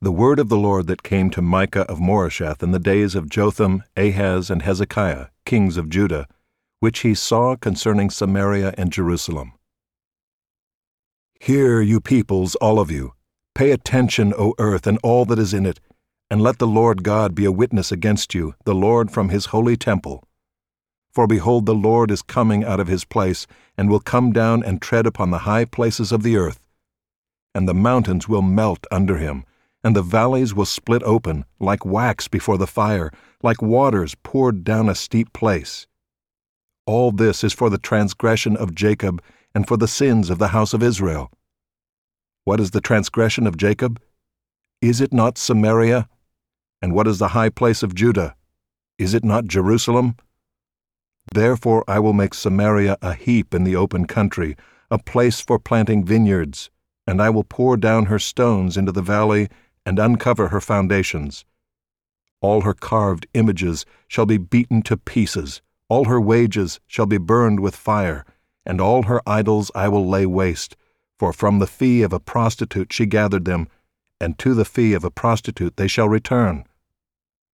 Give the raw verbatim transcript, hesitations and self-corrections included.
The word of the Lord that came to Micah of Moresheth in the days of Jotham, Ahaz, and Hezekiah, kings of Judah, which he saw concerning Samaria and Jerusalem. Hear, you peoples, all of you. Pay attention, O earth, and all that is in it, and let the Lord God be a witness against you, the Lord from his holy temple. For behold, the Lord is coming out of his place, and will come down and tread upon the high places of the earth. And the mountains will melt under him, and the valleys will split open, like wax before the fire, like waters poured down a steep place. All this is for the transgression of Jacob and for the sins of the house of Israel. What is the transgression of Jacob? Is it not Samaria? And what is the high place of Judah? Is it not Jerusalem? Therefore I will make Samaria a heap in the open country, a place for planting vineyards, and I will pour down her stones into the valley and uncover her foundations. All her carved images shall be beaten to pieces, all her wages shall be burned with fire, and all her idols I will lay waste, for from the fee of a prostitute she gathered them, and to the fee of a prostitute they shall return.